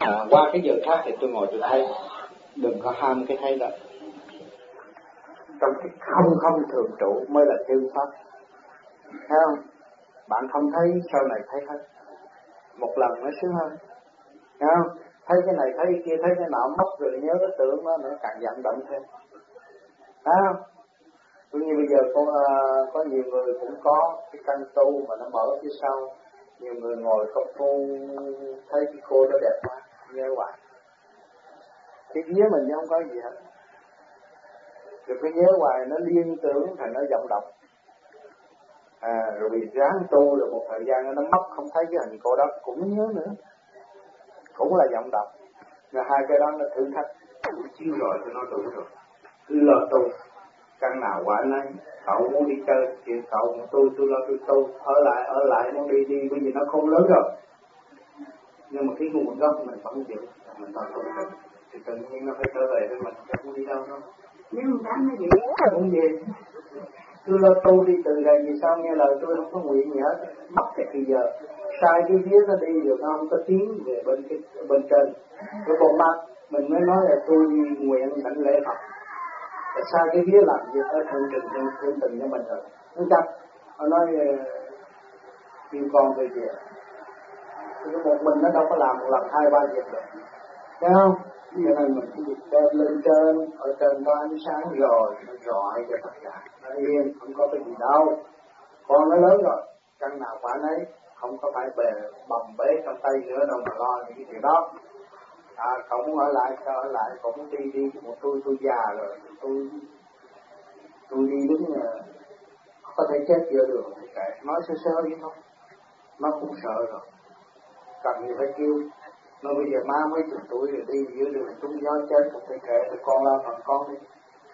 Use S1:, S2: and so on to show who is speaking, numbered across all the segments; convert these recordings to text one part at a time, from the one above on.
S1: Qua cái giờ khác thì tôi ngồi tôi thấy, đừng có ham cái thấy đó. Trong cái không thường trụ mới là chân pháp, thấy không? Bạn không thấy sau này thấy hết, một lần nó sướng hơn, thấy không? Thấy cái này thấy cái kia, thấy cái nọ mất rồi nhớ cái tưởng nó nữa, càng vận động thêm, thấy không? Cũng như bây giờ có nhiều người cũng có cái căn tu mà nó mở phía sau, nhiều người ngồi công phu thấy cái cô đó đẹp quá, nhớ hoài. Cái vía mình không có gì hết, rồi cái nhớ hoài nó liên tưởng thành nó vọng động. Rồi bị ráng tu rồi một thời gian nó mất không thấy cái hình cô đó cũng nhớ nữa, cũng là vọng động. Rồi hai cái đó nó thử thách, cũng chiêu rồi cho nó đủ rồi, cứ lo tu. Căn nào quả nấy, cậu muốn đi chơi thì cậu tôi lo tôi tu, ở lại muốn đi bởi vì nó không lớn rồi. Nhưng mà cái nguồn gốc mình vẫn chịu, mình toàn tu thì tự nhiên nó phải trở về với mình, không đi đâu đâu.
S2: Nhưng mà nó dễ
S1: không gì. Tôi lo tu đi từ ngày vì sao nghe lời tôi không có nguyện gì hết, mất cái giờ sai cái vía nó đi rồi nó không có tiến về bên trên. Cái bộ mắt mình mới nói là tôi nguyện đảnh lễ Phật. Tại sao cái vía làm việc ở thượng tình cho mình rồi, đúng không? Họ nói kêu con về việc, một mình nó đâu có làm một lần 2-3 việc được, thấy không? Cho nên mình cứ đem lên trên, ở trên có ánh sáng rồi, nó rọi cho tất cả, nó yên, không có cái gì đâu. Con nó lớn rồi, căn nào quả nấy, không có phải bầm bế trong tay nữa đâu mà lo những cái chuyện đó. Cậu muốn ở lại, sao ở lại, cậu muốn đi, một tôi già rồi, tôi đi đứng có thể chết giữa đường, kệ, nói sơ vậy thôi, nó cũng sợ rồi, cần gì phải kêu. Nó bây giờ má mấy chục tuổi rồi đi giữa đường trúng gió chết cũng phải kệ, thì con lo phần con đi.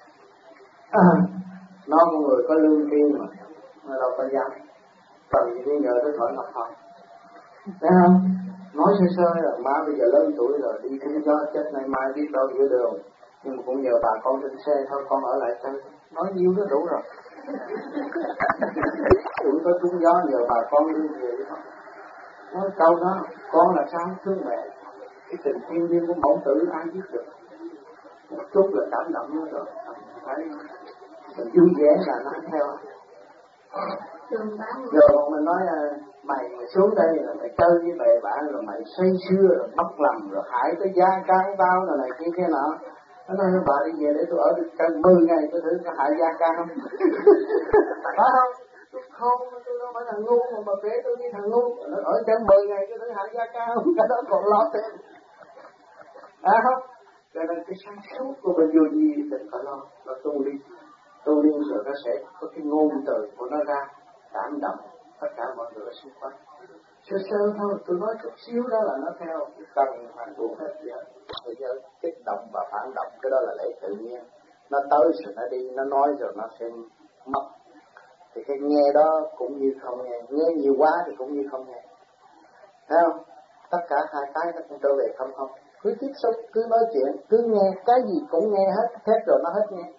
S1: Nó một người có lương tri mà, nó đâu có dám, cần gì đi nhờ tới thổi ngọc thôi, thấy không? Nói sơ là má bây giờ lớn tuổi rồi, đi trúng gió chết nay mai biết đâu giữa đường, nhưng mà cũng nhờ bà con trên xe thôi, con ở lại chơi, nói nhiêu đó đủ rồi. Tuổi có trúng gió nhờ bà con đi về thôi. Nói câu đó, con là sao thương mẹ, cái tình thiên liêng của mẫu tử ai biết được, một chút là cảm động nữa rồi, phải mình vui vẻ là nó theo. Rồi còn mình nói mày xuống đây là mày chơi với bè bạn rồi mày say sưa rồi mất lòng rồi hại cái gia can tao rồi này kia nọ. Nó nói bà đi về để tôi ở trên 10 ngày tôi thử có hại gia can không? Phải không? Tôi đâu phải thằng ngu mà kể tôi đi thằng ngu. Nó ở trên 10 ngày tôi thử hại gia can không? Cái đó còn lo thêm. Không? Cho nên cái sáng suốt của mình vô gì đừng phải lo, nó tu đi rồi nó sẽ có cái ngôn từ của nó ra, cảm động tất cả mọi người ở xung quanh. Sơ thôi, tôi nói chút xíu đó là nó theo, cần phản buộc hết vậy. Bây giờ kích động và phản động, cái đó là lẽ tự nhiên. Nó tới rồi nó đi, nó nói rồi nó sẽ mất. Thì cái nghe đó cũng như không nghe nhiều quá thì cũng như không nghe. Thấy không? Tất cả hai cái nó cũng trở về không. Cứ tiếp xúc, cứ nói chuyện, cứ nghe, cái gì cũng nghe hết rồi nó hết nghe.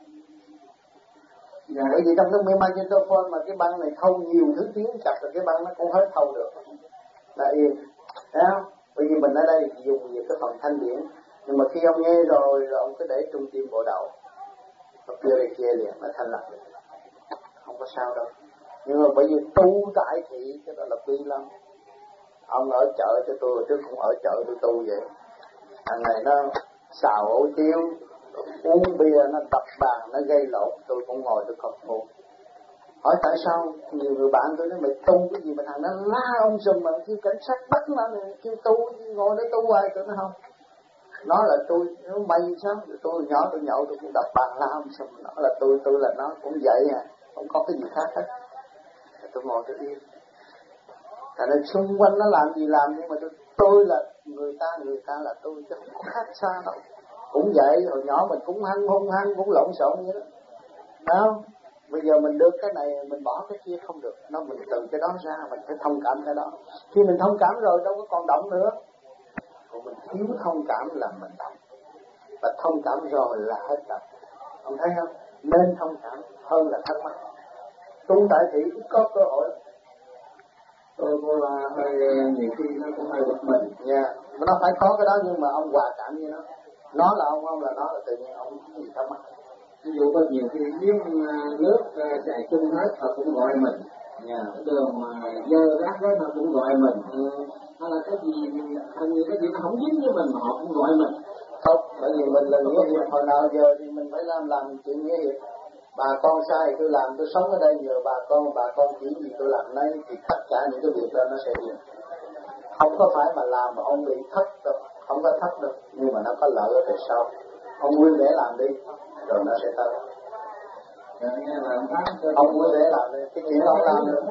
S1: Bởi vì trong cái magnetophone mà cái băng này thâu nhiều thứ tiếng chặt rồi cái băng nó cũng hết thâu được, là yên, thấy không? Bởi vì mình ở đây dùng về cái phần thanh điển, nhưng mà khi ông nghe rồi ông cứ để trung tim bộ đầu, nó kia liền, nó thanh lọc liền, không có sao đâu. Nhưng mà bởi vì tu tại thị cái đó là quý lắm. Ông ở chợ cho tôi, trước cũng ở chợ tôi tu vậy, thằng này nó xào hủ tiếu, uống bia nó đập bàn, nó gây lộn, tôi cũng ngồi tôi khóc phụ. Hỏi tại sao? Nhiều người bạn tôi nói mày tu cái gì mà thằng nó la ông sùm mà kêu cảnh sát bắt nó, kêu tu ngồi đó tu hoài, tôi nói không. Nó là tôi, nó mày sao? Tôi nhỏ tôi nhậu tôi cũng đập bàn la ông sùm, nó là tôi là nó cũng vậy à, không có cái gì khác hết. Tôi ngồi tôi yên. Tại nên xung quanh nó làm gì làm, nhưng mà tôi là người ta là tôi, chứ không có khác xa đâu. Cũng vậy, hồi nhỏ mình cũng hung hăng, cũng lộn xộn vậy đó. Phải không? Bây giờ mình được cái này, mình bỏ cái kia không được. Mình từ cái đó ra, mình phải thông cảm cái đó. Khi mình thông cảm rồi, đâu có còn động nữa. Còn mình thiếu thông cảm là mình động. Và thông cảm rồi là hết động. Ông thấy không? Nên thông cảm hơn là thắc mắc. Tu tại thị cũng có cơ hội.
S3: Tôi là hơi nhiều khi nó cũng hơi bực mình nha.
S1: mà nó phải có cái đó, nhưng mà ông hòa cảm với nó là ông là nó, là tự nhiên ông cái gì thắc mắc.
S2: Ví dụ có nhiều khi nếu nước xài chung hết họ cũng gọi mình, đường mà dơ rác hết họ cũng gọi mình, hay là cái gì hình như cái gì nó không dính với mình mà họ cũng gọi mình.
S1: Không, bởi vì mình là nghĩa hiệp, hồi nào giờ thì mình phải làm chuyện nghĩa hiệp. Bà con sai tôi làm, tôi sống ở đây giờ bà con chỉ gì tôi làm nấy, thì tất cả những cái việc đó nó sẽ hiện. Không có phải mà làm mà ông bị thất đâu, không có thất đâu, nhưng mà nó có lợi ở về sau. Ông vui vẻ làm đi, rồi nó sẽ tới. Ông vui vẻ làm đi, cái chuyện ông làm được.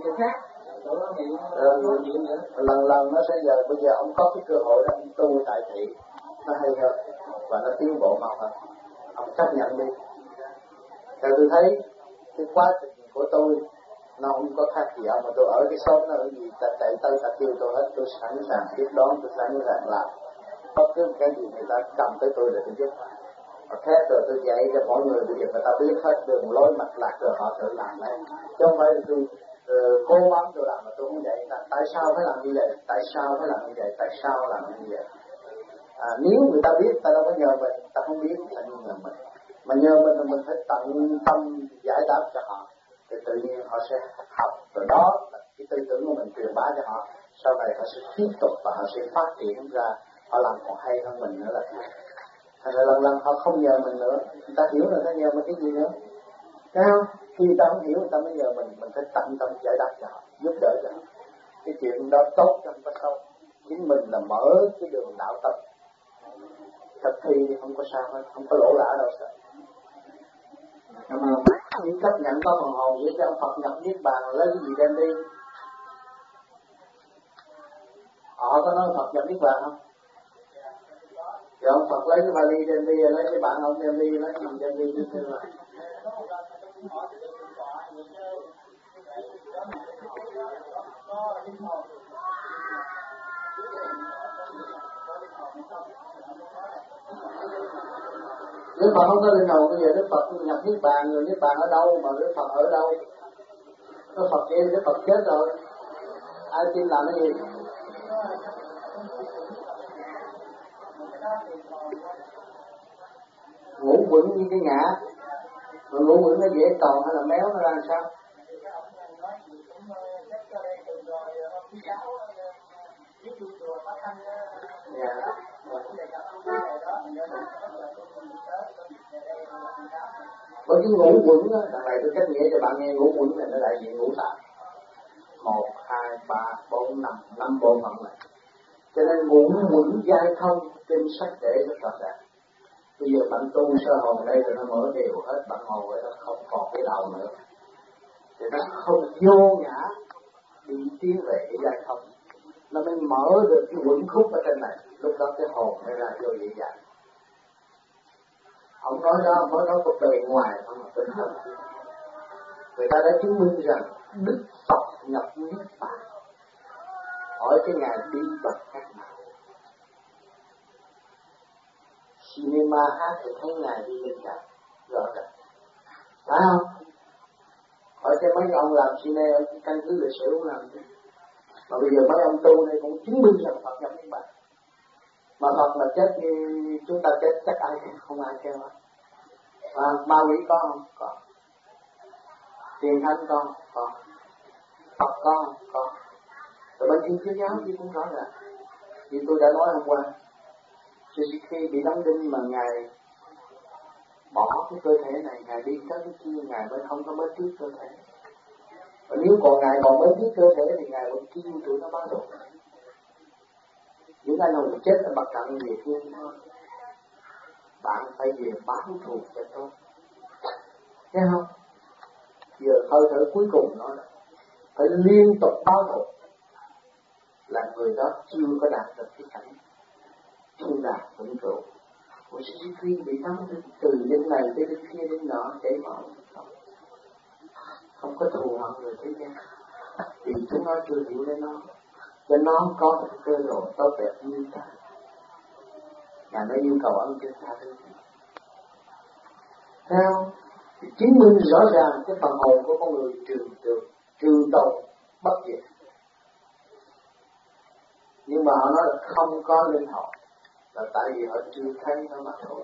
S1: Lần nó sẽ giờ, bây giờ ông có cái cơ hội đó, ông tu tại thị, nó hay hơn và nó tiến bộ mau hơn. Ông chấp nhận đi. Theo tôi thấy cái quá trình của tôi nó không có khác gì ông, mà tôi ở cái xóm nó ở gì ta chạy tới ta kêu tôi hết, tôi sẵn sàng tiếp đón, tôi sẵn sàng làm bất cứ cái gì người ta cầm tới tôi để tôi giúp. Và khác rồi tôi dạy cho mọi người, bây giờ người ta biết hết đường lối mạch lạc rồi họ tự làm này, chứ không phải tôi cố gắng tôi làm mà tôi không dạy người ta tại sao phải làm như vậy, tại sao phải làm như vậy, tại sao làm như vậy. Nếu người ta biết ta đâu có nhờ mình, ta không biết ta như nhờ mình, mà nhờ mình là mình phải tận tâm giải đáp cho họ, thì tự nhiên họ sẽ học, rồi đó là cái tư tưởng của mình truyền bá cho họ, sau này họ sẽ tiếp tục và họ sẽ phát triển ra, họ làm còn hay hơn mình nữa là thế. Thành ra lần họ không nhờ mình nữa, người ta hiểu là ta nhờ mình cái gì nữa, thấy không? Khi người ta không hiểu người ta mới nhờ mình phải tận tâm giải đáp cho họ, giúp đỡ cho họ. Cái chuyện đó tốt cho không có sâu, chính mình là mở cái đường đạo tâm, thực thi thì không có sao hết, không có lỗ lã đâu sợ. Cảm ơn. Những chấp nhận có phần hồn với cho Phật nhập niết bàn lấy cái gì đem đi? Họ có nói Phật nhập niết bàn không? Thì ông Phật lấy cái vali đem đi, lấy cái bạn ông đem đi, lấy cái gì đem đi chứ là. Đức Phật không có linh hồn, bây giờ Đức Phật nhập niết bàn, rồi niết bàn ở đâu mà Đức Phật ở đâu? Đức Phật kia Đức Phật chết rồi, ai tin làm cái gì? Ngủ quẩn như cái ngã, mà ngủ quẩn nó dễ tròn hay là méo nó ra làm sao? Với cái ngũ quẩn đó, đằng này tôi cách nghĩa cho bạn nghe, ngũ quẩn này nó đại diện ngũ tạng, 1, 2, 3, 4, 5 bộ phận này. Cho nên ngũ quẩn giai thông trên sách để rất rõ ràng. Bây giờ bạn tu sơ hồn đây rồi nó mở đều hết, bạn ngồi đó không còn cái đầu nữa, thì nó không vô ngã đi tiến về cái giai thông, nó mới mở được cái quẩn khúc ở trên này, lúc đó cái hồn mới ra vô dễ dàng. Ông nói đó, ông nói có bề ngoài không mà tinh thần. Người ta đã chứng minh rằng Đức Phật nhập niết bàn, hỏi cái ngày đi bằng cách nào? Cinema hát thì thấy ngày đi bên cạnh rõ ràng, phải không? Hỏi cái mấy ông làm cinema căn cứ lịch sử cũng làm chứ. Mà bây giờ mấy ông tu này cũng chứng minh rằng Phật nhập niết bàn. Mà Phật mà chết như chúng ta chết chắc ai không ai kêu hết. Ma quỷ có không? Có. Tiền thánh con? Có. Phật có không? Có. Rồi bên Thiên Chúa giáo thì cũng rõ ràng. Vì tôi đã nói hôm qua, khi bị đóng đinh mà Ngài bỏ cái cơ thể này, Ngài đi tới cái kia, Ngài mới không có mới tiếc cơ thể. Và nếu còn Ngài còn mới tiếc cơ thể thì Ngài vẫn kêu tụi nó báo thù. Những anh hùng chết ở Bắc Cận Việt Hương thôi, bạn phải về báo thù cho tôi, thấy không? Giờ hơi thở cuối cùng nó phải liên tục báo thù, là người đó chưa có đạt được cái cảnh thiên đàng vĩnh cửu. Của sĩ khi bị đóng từ đến này tới đến kia đến nọ chảy máu, không có thù hận người thế gian, vì chúng nó chưa hiểu đến nó, cho nó có một cơ hội tốt đẹp như ta. Ngài mới yêu cầu ân trên tha thứ. Theo thì chứng minh rõ ràng cái phần hồn của con người trường tồn bất diệt. Nhưng mà họ nói là không có linh hồn, là tại vì họ chưa thấy nó mà thôi.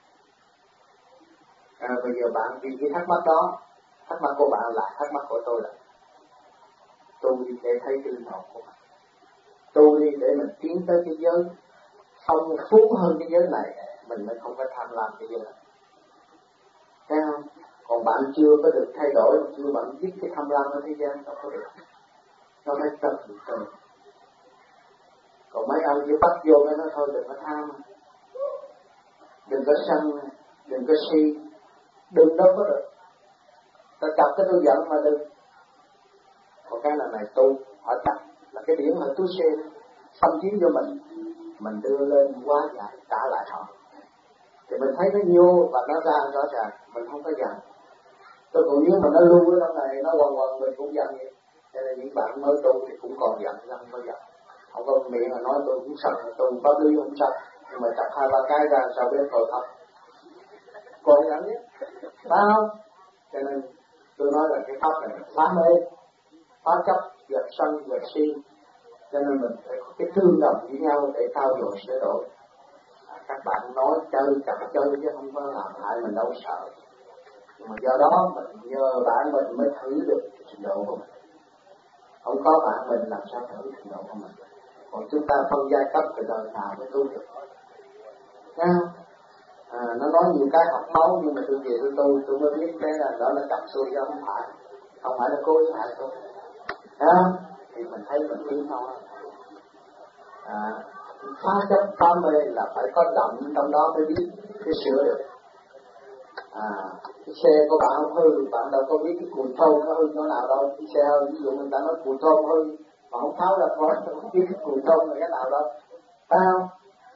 S1: Bây giờ bạn vì cái thắc mắc đó, thắc mắc của bạn là thắc mắc của tôi, là tu đi để thấy cái linh hồn của mình, tu đi để mình tiến tới cái giới phong phú hơn cái giới này, mình mới không có tham lam cái giới này. Thấy không? Còn bạn chưa có được thay đổi, chưa bạn biết cái tham lam ở thế gian đâu có được, nó phải tập từ. Còn mấy ông chỉ bắt vô cái nó thôi, đừng có tham, đừng có sân, đừng có si, đừng đâu có được. Ta chọc cái tôi giận mà đừng. Còn cái này tu, họ chặt là cái điểm họ tu xe xâm chiếm vô mình đưa lên quá giải trả lại họ. Thì mình thấy nó vô và nó ra rõ ràng, mình không có giận. Tôi còn nếu mà nó lưu ở trong này, nó quần mình cũng giận vậy. Cho nên những bạn mới tu thì cũng còn giận, không có giận. Không có miệng là nói tôi cũng sợ, tôi không có lý không sao. Nhưng mà chặt 2-3 cái ra sau bên tội thật. Còn giận nhé, phải không? Cho nên tôi nói là cái pháp này phá mê, phá chấp, dẹp sân, dẹp si. Cho nên mình phải có cái tương đồng với nhau để trao dồi sửa đổi. Các bạn nói chơi chặt chơi chứ không có làm hại mình đâu sợ. Nhưng mà do đó mình nhờ bạn mình mới thử được cái trình độ của mình. Không có bạn mình làm sao thử trình độ của mình. Còn chúng ta phân giai cấp từ đời nào mới tu được. Thấy không? Nó nói nhiều cái học máu, nhưng mà tôi về tôi mới biết cái là đó là cặp xuôi chứ không phải là cố ý hại tôi. Thấy không? Thì mình thấy mình tiến thôi. Phá chấp phá mê là phải có động trong đó mới biết cái sửa được. Cái xe của bạn không hư, bạn đâu có biết cái cùi thơm nó hư chỗ nào đâu. Cái xe hư, ví dụ người ta nói cùi thơm hư mà không tháo ra khỏi, không biết cái cùi thơm là cái nào đâu. Phải không?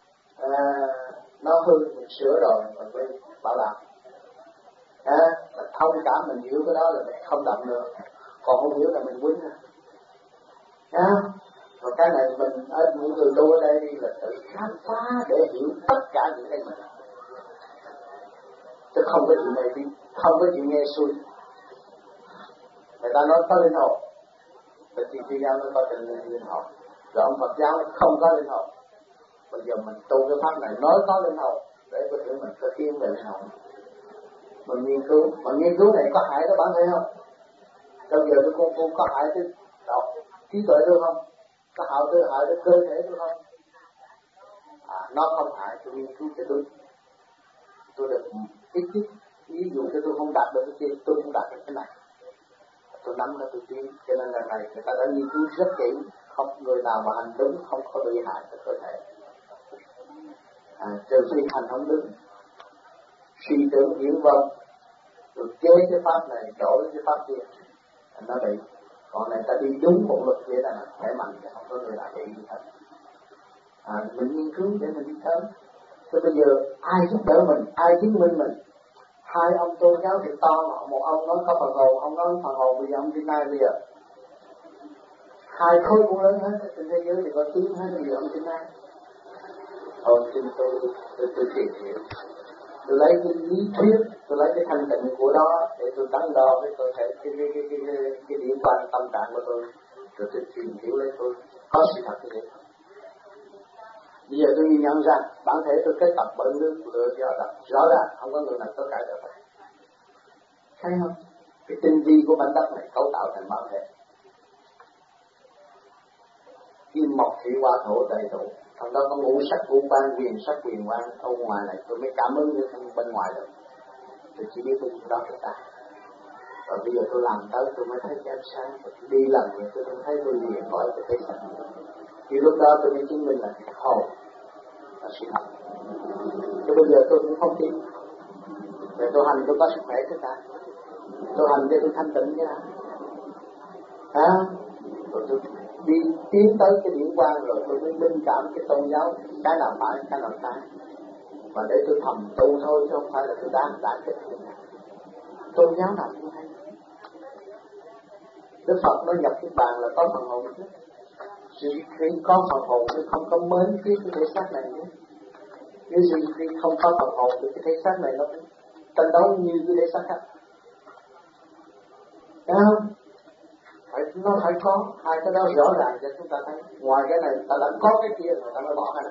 S1: Nó hư mình sửa rồi mình mới bảo đảm. Thông cảm mình hiểu cái đó là mình không động nữa, còn không hiểu là mình quýnh. Còn cái này mình ở những người tu ở đây là tự khám phá để hiểu tất cả những cái mình, chứ không có chuyện này đi, không có chuyện nghe xuôi. Người ta nói có linh hồn, thì Thiên giáo nó có linh hồn, rồi ông Phật giáo không có linh hồn. Bây giờ mình tu cái pháp này nói có linh hồn để có thể mình thực hiện về linh hồn. Mình nghiên cứu này có hại đó bạn thấy không? Bây giờ tôi công phu có hại tới đầu trí tuệ tôi không? Có hại tới cơ thể tôi không? Nó không hại, tôi nghiên cứu cho tôi được ít chút. Ví dụ cho tôi không đạt được cái kia, tôi không đạt được cái này, tôi nắm ra tôi tiến. Cho nên lần này người ta đã nghiên cứu rất kỹ, không người nào mà hành đúng không có bị hại tới cơ thể. Trừ khi hành không đúng, suy tưởng viễn vông, rồi chế cái pháp này đổi cái pháp kia, nó bị. Còn này ta đi đúng một luật vậy là khỏe mạnh, không có người nào bị gì hết. Mình nghiên cứu để mình đi tới. Thế bây giờ ai giúp đỡ mình, ai chứng minh mình? Hai ông tôn giáo thì to, một ông nói có phần hồn, ông nói phần hồn, bây giờ ông tin ai bây giờ? Hai khối cũng lớn hết, trên thế giới thì có tiếng hết, bây giờ ông tin ai? Thôi xin tôi tìm hiểu, tôi lấy cái lý thuyết, tôi lấy cái thanh tịnh của đó để tôi đắn đo với cơ thể, cái điểm quan tâm trạng của tôi, rồi tôi tìm hiểu lấy tôi có sự thật như thế. Bây giờ tôi nhận ra bản thể tôi kết tập bởi nước lửa gió đập, rõ ràng không có người nào có cải được. Thấy không? Cái tinh vi của mảnh đất này cấu tạo thành bản thể. Kim mộc thủy hỏa thổ đầy đủ, trong đó có ngũ sắc ngũ quan, quyền sắc quyền quan. Ở ngoài này tôi mới cảm ứng như bên ngoài được. Tôi chỉ biết bên đó cái ta. Và bây giờ tôi làm tới tôi mới thấy cái ánh sáng. Tôi đi lần nữa tôi thấy tôi liền khỏi cái thế sáng. Thì lúc đó tôi mới chứng minh là cái hồn là sự thật. Chứ bây giờ tôi cũng không tin. Để tôi hành tôi có sức khỏe chứ ta. Tôi hành để tôi thanh tịnh chứ nào. Rồi tôi đi tiến tới cái điển quan rồi tôi mới minh cảm cái tôn giáo, cái nào phải, cái nào sai. Và để tôi thầm tu thôi chứ không phải là tôi đang đại kích. Tôn giáo nào cũng hay. Đức Phật nó nhập cái bàn là có phần hồn chứ. Khi có phần hồn thì không có mến cái thể xác này nữa. Nếu khi không có phần hồn thì cái thể xác này nó tranh đấu như cái thể xác khác. Thấy không? Phải nó phải có hai cái đó rõ ràng cho chúng ta thấy. Ngoài cái này ta đã có cái kia người ta mới bỏ cái này.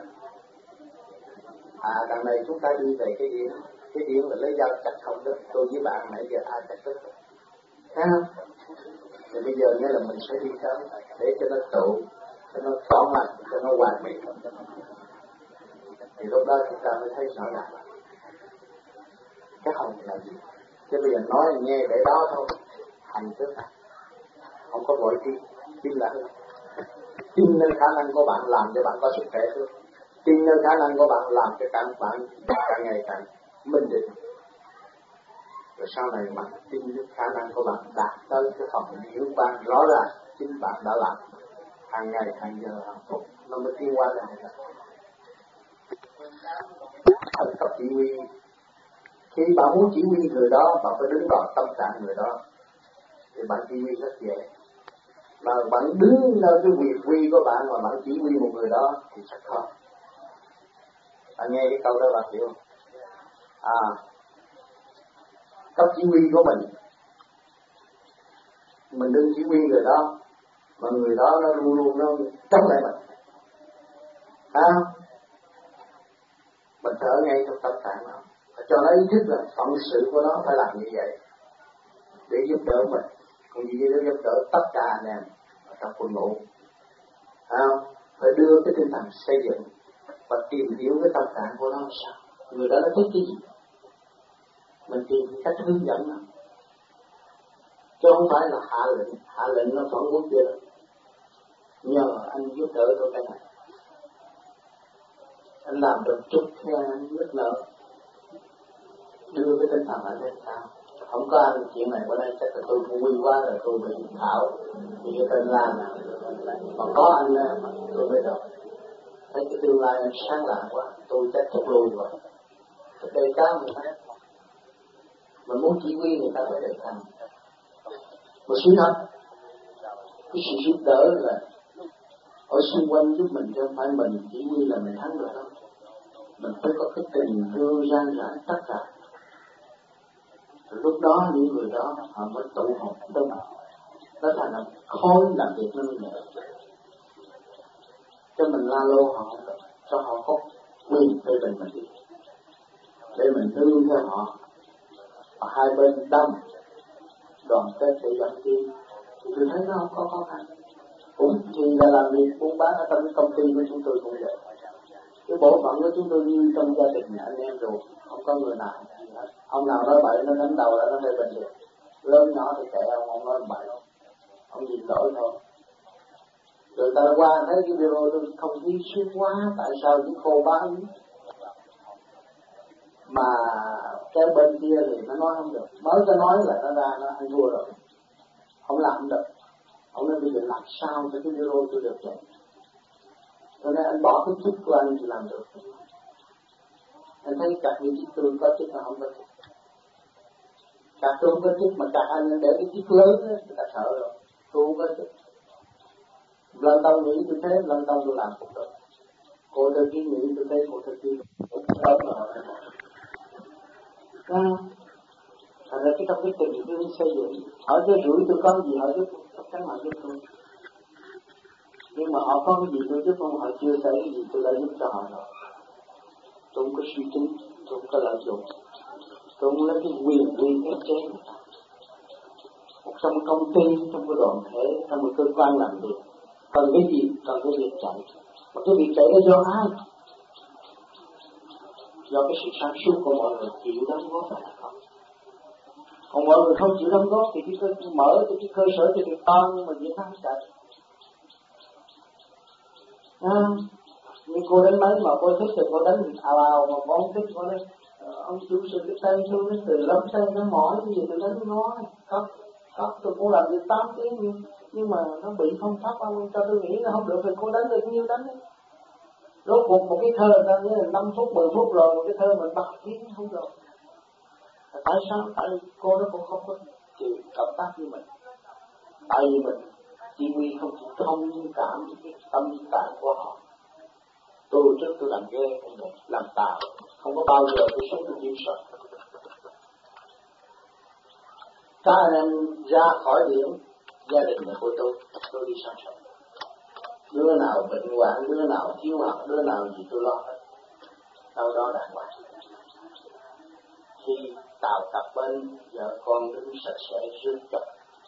S1: Đằng này chúng ta đi về cái điển là lấy dao chặt không được. Tôi với bạn nãy giờ ai chặt được, thấy không? Thì bây giờ nghĩa là mình sẽ đi tới để cho nó tụ, cho nó tỏ mặt, cho nó hoàn mỹ. Thì lúc đó chúng ta mới thấy rõ ràng cái hồn là gì. Chứ bây giờ nói nghe để đó thôi, hành trước này, không có vội tin là hơn. Tin nơi khả năng của bạn làm cho bạn có sức khỏe hơn. Tin nơi khả năng của bạn làm cho bạn càng ngày càng minh định. Rồi sau này bạn tin nơi khả năng của bạn đạt tới cái phần điển quang rõ ràng chính bạn đã làm hàng ngày hàng giờ hàng phút nó mới tiến qua này. Thần cấp chỉ huy, khi bạn muốn chỉ huy người đó bạn phải đứng vào tâm trạng người đó thì bạn chỉ huy rất dễ. Mà bạn đứng nơi cái quyền quy của bạn mà bạn chỉ huy một người đó thì rất khó. Bạn nghe cái câu đó bạn hiểu không? Cấp chỉ huy của mình đứng chỉ huy người đó mà người đó nó luôn luôn nó chống lại mình. Mình thở ngay trong tâm trạng nó, cho nó ý thức là phận sự của nó phải làm như vậy để giúp đỡ mình, cũng như để giúp đỡ tất cả anh em ở trong quân ngũ. Phải đưa cái tinh thần xây dựng và tìm hiểu cái tâm trạng của nó sao, người đó nó thích cái gì, mình tìm cách hướng dẫn nó, chứ không phải là hạ lệnh nó phản quốc kia. Nhờ anh giúp đỡ tôi cái này, anh làm được chút khen anh rất lợi, đưa cái tinh thần anh lên sao. Không có anh chuyện này bữa nay chắc là tôi cũng quy quá rồi, tôi bị Thảo bị cái tên Lan này. Mà có anh tôi mới được. Thấy cái tương lai anh sáng lạng quá, tôi chắc thúc lui rồi. Thực đây cao mình thấy, mình muốn chỉ huy người ta phải đề thành. Một sự thật, cái sự giúp đỡ là ở xung quanh giúp mình, chứ không phải mình chỉ huy là mình thắng được đâu. Mình phải có cái tình thương gian rãi tất cả. Rồi lúc đó những người đó họ mới tụ họp đông, đó thành là khối làm việc nó nhẹ. Cho mình la lô họ không được, cho họ có quyền phê bình mình đi, để mình nương theo họ. Và hai bên đông đoàn kết để dẫn đi, thì tôi thấy nó không có khó khăn. Cũng thì là làm việc buôn bán ở trong cái công ty của chúng tôi cũng vậy. Cái bộ phận của chúng tôi như trong gia đình anh em ruột, không có người nào. Ông nào nói bậy nó đánh đầu là nó phê bình được. Lớn nhỏ thì kệ ông nói bậy, ông nhìn lỗi thôi. Rồi ta qua thấy cái video tôi không khí sướng quá, tại sao những cô bán mà cái bên kia thì nó nói không được, mới có nói là nó ra nó ăn thua rồi, không làm được. Ông nói bây giờ làm sao cho cái video tôi được vậy? Cho nên anh bỏ cái chức của anh thì làm được. Anh thấy các vị chức tôi có chức mà không có chức. Các tôi không có chức mà các anh để cái chức lớn đó, người ta sợ rồi. Tôi không có chức. Lần đầu nghĩ tôi thấy, lần đầu tôi làm cũng được. Cô tôi chỉ nghĩ tôi thấy cô tôi chỉ cũng sớm mà họ nói. Thật ra trong cái tình thương xây dựng, hỏi cái rủi tôi có gì họ giúp, chắc chắn họ giúp tôi. Nhưng mà họ có cái gì tôi giúp không, họ chưa thấy cái gì tôi đã giúp cho họ rồi. Tôi không có suy tính, tôi không có lợi dụng, tôi không lấy cái quyền ép chế. Trong công ty, trong cái đoàn thể, trong một cơ quan làm việc, cần cái gì, cần cái việc chạy. Mà cái việc chạy đó do ai? Do cái sự sáng suốt của mọi người chịu đóng góp phải là không. Còn mọi người không chịu đóng góp thì cái mở cái cơ sở cho việc to, nhưng mà việc nó không chạy. Nhưng cô đánh máy mà cô thích thì cô đánh ào mà cô không thích cô nói ông chủ sự cái tay tôi nó từ lắm tay nó mỏi cái gì tôi đánh nó khóc tôi cũng làm việc 8 tiếng nhưng mà nó bị không thấp ông cho tôi nghĩ là không được thì cô đánh được nhiêu đánh. Rốt cuộc một cái thơ ta nhớ là 5 phút 10 phút rồi một cái thơ mình 3 tiếng không được. Tại sao? Tại cô nó cũng không có chịu cộng tác với mình. Tại vì mình chỉ huy không chịu thông cảm cái tâm trạng của họ. Tôi trước tôi làm ghê không được, làm tào, không có bao giờ tôi sống được kiểm soát. Các anh em ra khỏi điểm gia đình là của tôi đi song song. Đứa nào bệnh hoạn, đứa nào thiếu học, đứa nào gì tôi lo hết. Đâu đó đàng hoàng. Khi tạo tập bên vợ con đứng sạch sẽ rước chồng.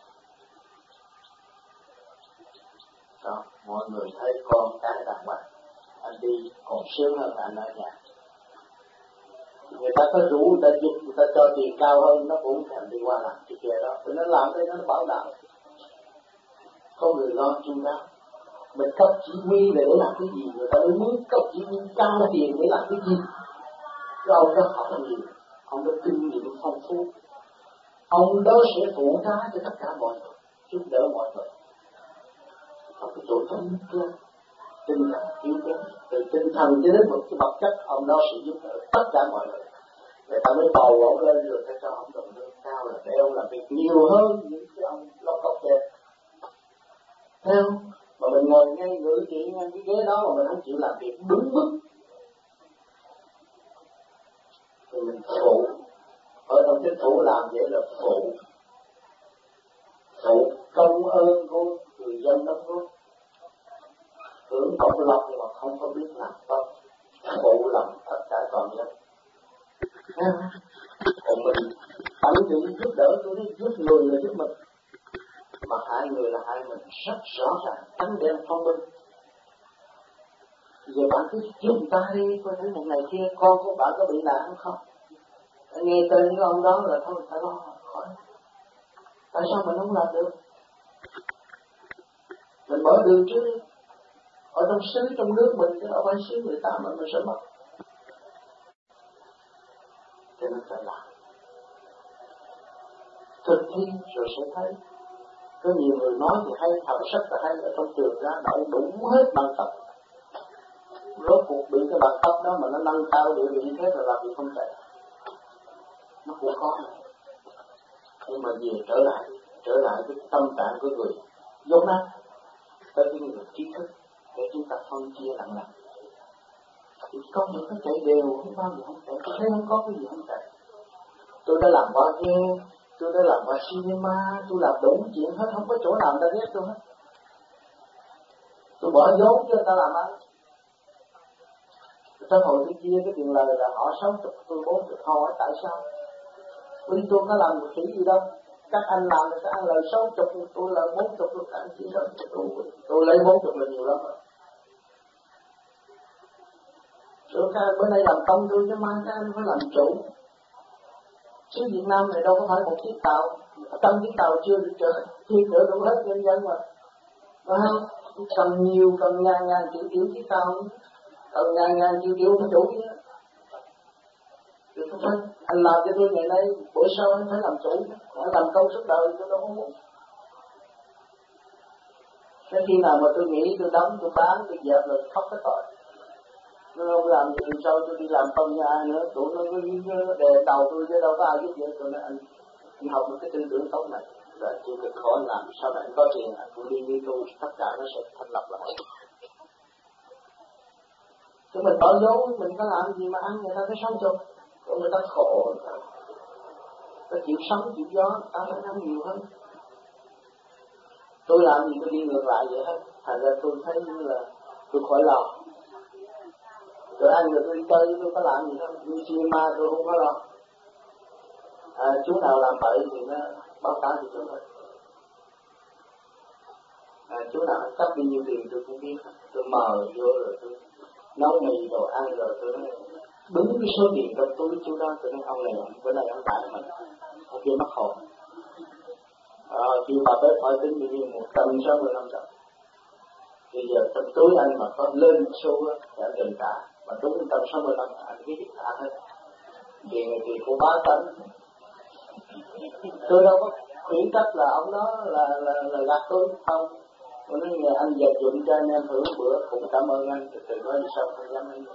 S1: Đó, mọi người thấy con cái đàng hoàng, anh đi còn sướng hơn anh ở nhà. Người ta có rủ, người ta giúp, người ta cho tiền cao hơn, nó cũng thèm đi qua làm cái kia đó. Thì nó làm cái nó bảo đảm. Có người lo chu đáo. Mình cấp chỉ huy để làm cái gì, người ta mới muốn cấp chỉ huy cao tiền để làm cái gì. Cái ông đó học nhiều, ông đó kinh nghiệm phong phú. Ông đó sẽ phụ tá cho tất cả mọi người, giúp đỡ mọi người. Ông cái chỗ thân thương, tinh thần yếu kém, từ tinh thần cho đến một cái vật chất, ông đó sẽ giúp đỡ tất cả mọi người. Người ta mới bầu ông lên rồi ta cho ông đồng lương cao là để ông làm việc nhiều hơn những cái ông lót cốc kia. Thấy không? Mà mình ngồi ngay ngữ chuyện ngay cái ghế đó mà mình không chịu làm việc đúng mức thì mình phụ. Ở trong chính phủ làm vậy là phụ công ơn của người dân đóng góp, hưởng bổng lộc nhưng mà không có biết làm tốt, phụ lòng tất cả toàn dân. Còn mình tận dụng giúp đỡ, tôi nói giúp người là giúp mình, mà hại người là hại mình rất rõ ràng, tánh đen thông minh. Giờ bạn cứ giúp ta đi, coi thấy một ngày kia con của bạn có bị nạn không? Nghe tên cái ông đó là thôi phải lo khỏi. Tại sao mình không làm được? Mình mở đường trước đi. Ở trong xứ, trong nước mình, chứ ở ngoài xứ người ta mà mình sẽ mất. Cho nên phải làm. Thực thi rồi sẽ thấy. Có nhiều người nói thì hay, học sách là hay, ở trong trường ra đậu đủ hết bằng cấp. Rốt cuộc bị cái bằng cấp đó mà nó nâng cao địa vị thế rồi làm gì không chạy. Nó cũng khó này. Nhưng mà về trở lại cái tâm trạng của người dốt nát tới cái người trí thức để chúng ta phân chia lặng lặng. Thì có những cái chạy đều, không bao giờ không chạy, tôi thấy không có cái gì không chạy. Tôi đã làm bao nhiêu, tôi đã làm qua cinema, tôi làm đủ chuyện hết, không có chỗ làm ta ghét tôi hết. Tôi bỏ vốn cho người ta làm ăn. Trong hồi tôi chia cái tiền lời là họ 60, tôi 40, họ hỏi tại sao? Vì tôi có làm một khỉ gì đâu. Các anh làm thì các anh lời 60, tôi lời 40, các anh chỉ đâu. Tôi lấy 40 là nhiều lắm rồi. Rồi các anh bữa nay làm công tôi chứ mai các anh phải làm chủ. Chứ Việt Nam này đâu có phải một chiếc tàu. Trong chiếc tàu chưa được trở thêm nữa đủ hết nhân dân mà. Phải không? Cần nhiều, cần ngàn triệu chiếc tàu. Cần ngàn triệu phải chủ chứ. Thì tôi phải, anh làm cho tôi ngày nay, bữa sau anh phải làm chủ. Phải làm công suốt đời tôi đâu có muốn. Cái khi nào mà tôi nghĩ tôi đóng, tôi bán, tôi dẹp rồi khóc cái tội. Tôi không làm gì sau tôi đi làm công cho ai nữa, tụi nó cứ đè đầu tôi chứ đâu có ai giúp vậy. Tôi nói anh học một cái tư tưởng tốt này, rồi anh chịu cực khổ anh làm, sau này anh có tiền anh cũng đi với tôi, tất cả nó sẽ thành lập lại. Chứ mình bỏ vốn, mình có làm gì mà ăn người ta tới 60, còn người ta khổ, người ta chịu sống, chịu gió, ta phải ăn nhiều hơn. Tôi làm gì tôi đi ngược lại vậy hết, thành ra tôi thấy như là tôi khỏi lo. Rồi ăn rồi tôi đi chơi, tôi có làm gì đâu, đi cinema tôi không có lo. Chú nào làm bậy thì nó báo cáo cho tôi hết. Chú nào cấp bao nhiêu tiền tôi cũng biết, tôi mời vô rồi tôi nấu mì đồ ăn rồi tôi nói đúng cái số tiền trong túi chú đó, tôi nói ông này bữa nay ông bại mình, ông kia mất hồn. Khi bà bếp hỏi tính bao nhiêu 165 đồng. Bây giờ trong túi anh mà có lên số thì anh đừng trả, mà đúng 165 anh biết trả hết. Tiền này thì của bá tánh. Tôi đâu có khuyến cách là ông đó là gạt tôi không. Tôi nói nghe anh dành dụng cho anh em hưởng bữa cũng cảm ơn anh, từ đó đi sau không dám anh.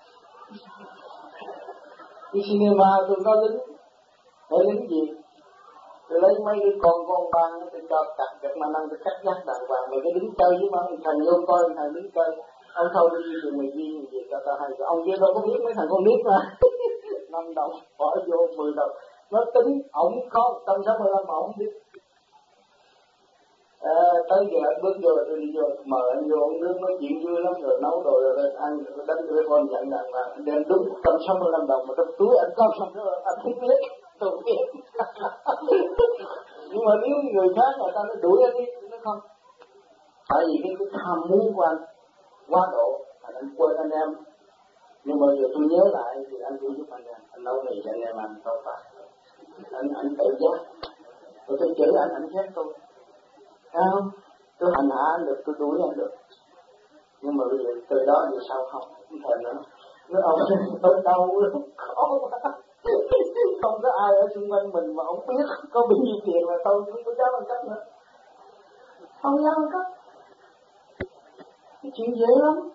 S1: Đi cinema tôi có lính, hỏi lính gì? Tôi lấy mấy cái con băng tôi cho cắt mà năng tôi cắt nhắc đàng hoàng, rồi cái đứng chơi với mà thằng vô coi thằng đứng chơi, ông thôi đi thì mày ghi gì cho tao hay, ông kia đâu có biết mấy thằng con nít mà. 5 đồng bỏ vô 10 đồng, nó tính ổng có 165 mà ổng biết. Tới giờ anh bước vô tôi đi vô mời anh vô uống nước nói chuyện vui lắm rồi nấu đồ rồi ăn rồi đánh telephone dặn rằng là anh đem đúng 165 đồng mà trong túi anh có xong đó anh không biết tôi không biết. Nhưng mà nếu người khác người ta nó đuổi anh đi nó không, tại vì cái tham muốn của anh quá độ anh quên anh em. Nhưng mà giờ tôi nhớ lại thì anh cũng giúp anh nấu mì cho anh em ăn không phải anh tự giác tôi chửi anh ghét tôi. Không, tôi hành hạ anh được, tôi đuổi anh được. Nhưng mà bây giờ từ đó thì sao không thèm nữa. Nó ông tôi đau lắm, khó quá. Không có ai ở xung quanh mình mà ông biết có bao nhiêu tiền là tôi không có dám ăn cắp nữa. Không dám ăn cắp. Cái chuyện dễ lắm.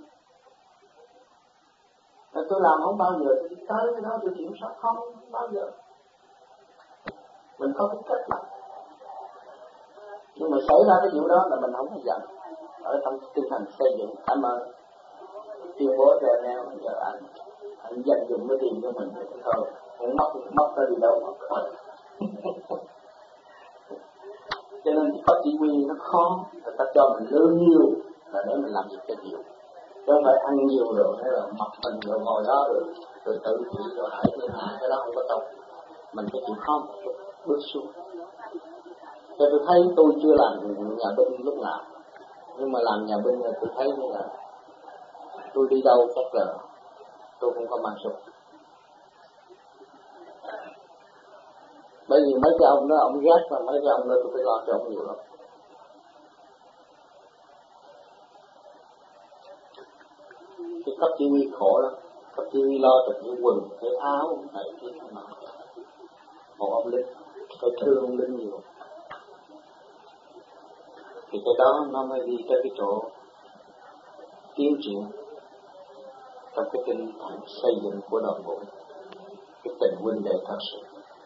S1: Và tôi làm không bao giờ tôi đi tới cái đó tôi kiểm soát không bao giờ. Mình có cái cách làm. Nhưng mà xảy ra cái vụ đó là mình không có giận. Ở trong tinh thần xây dựng cảm ơn tuyên bố cho anh em giờ anh dành dụng cái tiền cho mình thôi, không mất ra đi đâu mà. Cho nên có chỉ huy nó khó, người ta cho mình lương nhiều là để mình làm việc cho nhiều, chứ không phải ăn nhiều rồi hay là mập mình rồi ngồi đó rồi tự trị rồi hãy lên hạ, cái đó không có đâu. Mình phải chịu khó một chút bước xuống. Cho tôi thấy tôi chưa làm nhà binh lúc nào, nhưng mà làm nhà binh là tôi thấy như là tôi đi đâu chắc là tôi không có mang súng. Bởi vì mấy cái ông đó ông ghét và mấy cái ông đó tôi phải lo cho ông nhiều lắm. Cái cấp chỉ huy khổ lắm, cấp chỉ huy lo cho cái quần, cái áo này cái nọ. Một ông lính, tôi thương ông lính nhiều. Thì cái đó nó mới đi tới cái chỗ tiến triển trong cái tinh thần xây dựng của đội ngũ, cái tình huynh đệ thật sự.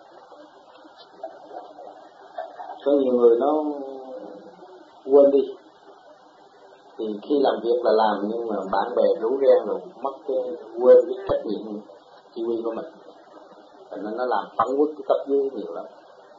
S1: Có nhiều người nó quên đi, thì khi làm việc là làm nhưng mà bạn bè rủ ren rồi mất cái quên cái trách nhiệm chỉ huy của mình, cho nên nó làm phản quốc cái cấp dưới nhiều lắm.